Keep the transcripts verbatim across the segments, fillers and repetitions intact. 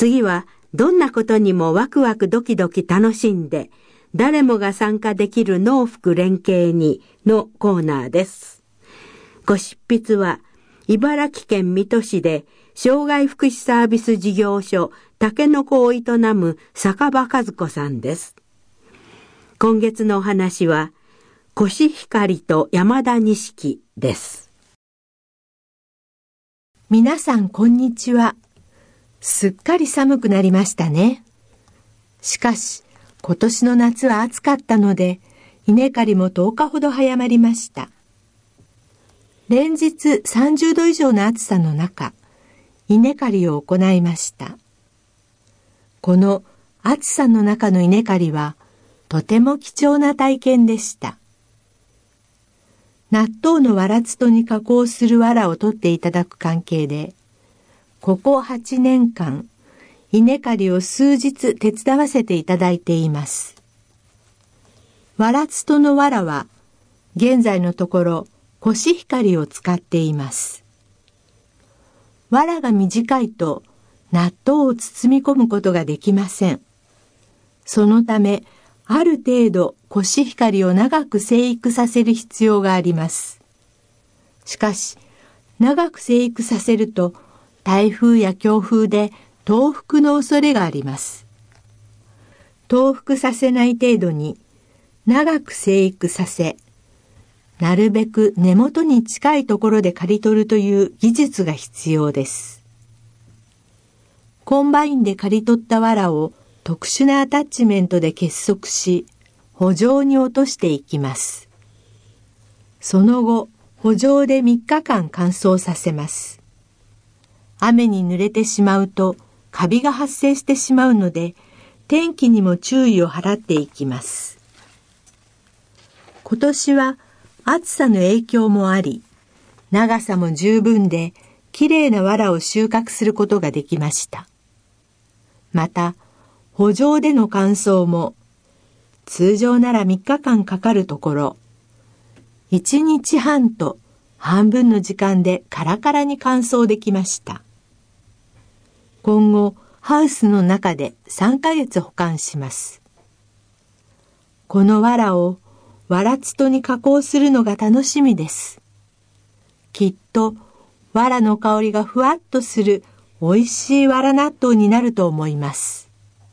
次はどんなことにもワクワクドキドキ楽しんで、誰もが参加できる農福連携にのコーナーです。ご執筆は茨城県水戸市で障害福祉サービス事業所たけのこを営む坂場和子さんです。今月のお話はコシヒカリと山田錦です。 皆さんこんにちは。すっかり寒くなりましたね。しかし今年の夏は暑かったので稲刈りもとおかほど早まりました。連日さんじゅうど以上の暑さの中、稲刈りを行いました。この暑さの中の稲刈りはとても貴重な体験でした。納豆のわらつとに加工する藁を取っていただく関係で、ここはちねんかん、稲刈りを数日手伝わせていただいています。わらつとの藁は、現在のところコシヒカリを使っています。藁が短いと納豆を包み込むことができません。そのため、ある程度コシヒカリを長く生育させる必要があります。しかし、長く生育させると台風や強風で倒伏の恐れがあります。倒伏させない程度に長く生育させ、なるべく根元に近いところで刈り取るという技術が必要です。コンバインで刈り取った藁を特殊なアタッチメントで結束し、圃場に落としていきます。その後、圃場でみっかかん乾燥させます。雨に濡れてしまうとカビが発生してしまうので、天気にも注意を払っていきます。今年は暑さの影響もあり、長さも十分できれいな藁を収穫することができました。また、圃場での乾燥も、通常ならみっかかんかかるところ、いちにちはんと半分の時間でカラカラに乾燥できました。今後、ハウスの中でさんかげつ保管します。この藁をわらつとに加工するのが楽しみです。きっと、藁の香りがふわっとするおいしい藁納豆になると思います。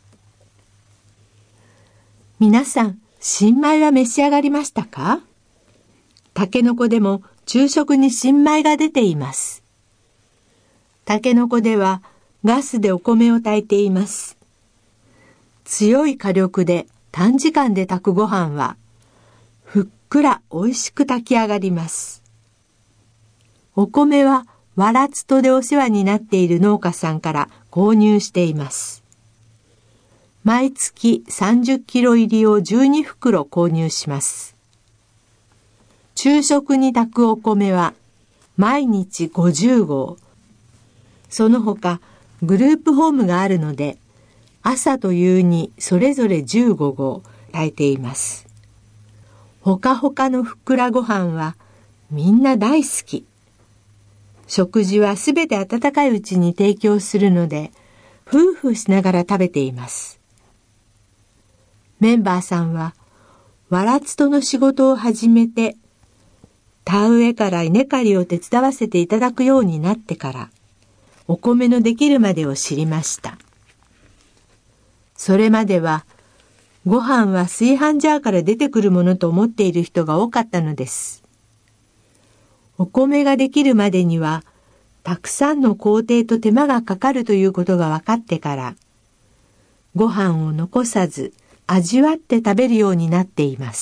皆さん、新米は召し上がりましたか？たけのこでも昼食に新米が出ています。たけのこではガスでお米を炊いています。強い火力で短時間で炊くご飯は、ふっくらおいしく炊き上がります。お米はわらつとでお世話になっている農家さんから購入しています。毎月さんじゅっキロ入りをじゅうにふくろ購入します。昼食に炊くお米は毎日ごじゅうごう。その他グループホームがあるので、朝と夕にそれぞれじゅうごごう炊いています。ほかほかのふっくらご飯はみんな大好き。食事はすべて温かいうちに提供するので、夫婦しながら食べています。メンバーさんは、わらつとの仕事を始めて、田植えから稲刈りを手伝わせていただくようになってから、お米のできるまでを知りました。それまでは、ご飯は炊飯ジャーから出てくるものと思っている人が多かったのです。お米ができるまでには、たくさんの工程と手間がかかるということが分かってから、ご飯を残さず味わって食べるようになっています。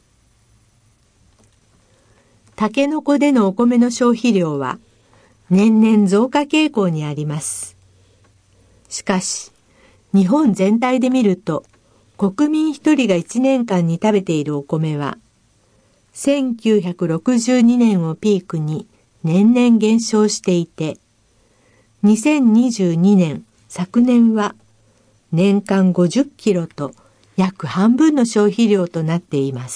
たけのこでのお米の消費量は年々増加傾向にあります。しかし、日本全体で見ると、国民一人が一年間に食べているお米は、せんきゅうひゃくろくじゅうにねんをピークに年々減少していて、にせんにじゅうにねん、昨年は年間ごじゅっキロと約半分の消費量となっています。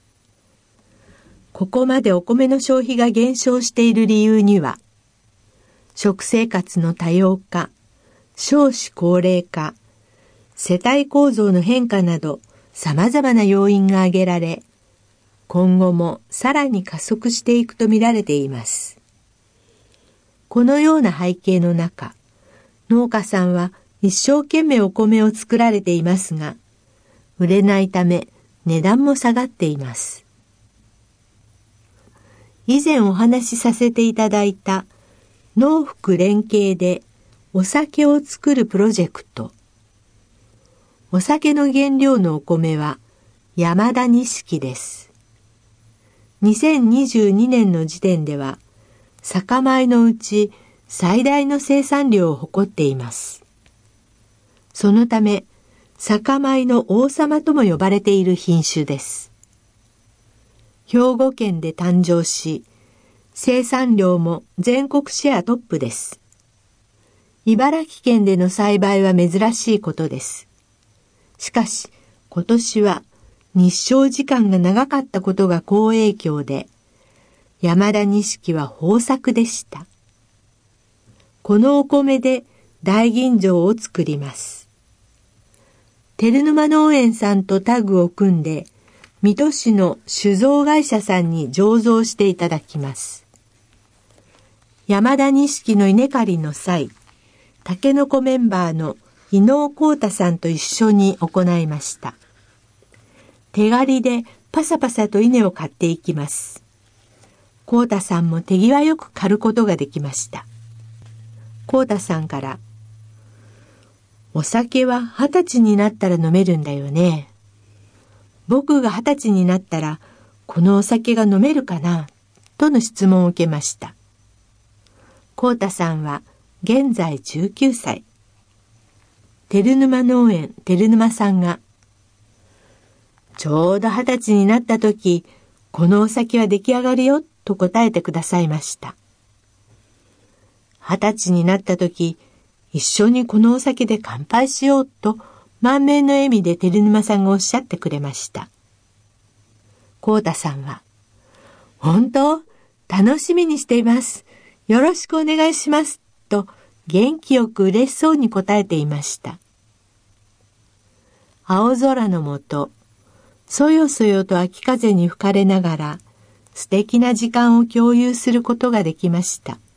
ここまでお米の消費が減少している理由には、食生活の多様化、 少子高齢化、世帯構造の変化など様々な要因が挙げられ、今後もさらに加速していくと見られています。このような背景の中、農家さんは一生懸命お米を作られていますが、売れないため値段も下がっています。以前お話しさせていただいた農福連携でお酒を作るプロジェクト。お酒の原料のお米は山田錦です。にせんにじゅうにねんの時点では酒米のうち最大の生産量を誇っています。そのため酒米の王様とも呼ばれている品種です。兵庫県で誕生し、生産量も全国シェアトップです。茨城県での栽培は珍しいことです。しかし今年は日照時間が長かったことが好影響で、山田錦は豊作でした。このお米で大吟醸を作ります。照沼農園さんとタッグを組んで、水戸市の酒造会社さんに醸造していただきます。山田錦の稲刈りの際、タケノコメンバーの伊能幸太さんと一緒に行いました。手刈りでパサパサと稲を刈っていきます。幸太さんも手際よく刈ることができました。幸太さんから、お酒は二十歳になったら飲めるんだよね。僕が二十歳になったらこのお酒が飲めるかなとの質問を受けました。幸太さんは現在じゅうきゅうさい。照沼農園照沼さんが、ちょうど二十歳になった時、このお酒は出来上がるよと答えてくださいました。二十歳になった時、一緒にこのお酒で乾杯しようと満面の笑みで照沼さんがおっしゃってくれました。幸太さんは、本当？楽しみにしています。よろしくお願いします。と元気よく嬉しそうに答えていました。青空の下、そよそよと秋風に吹かれながら素敵な時間を共有することができました。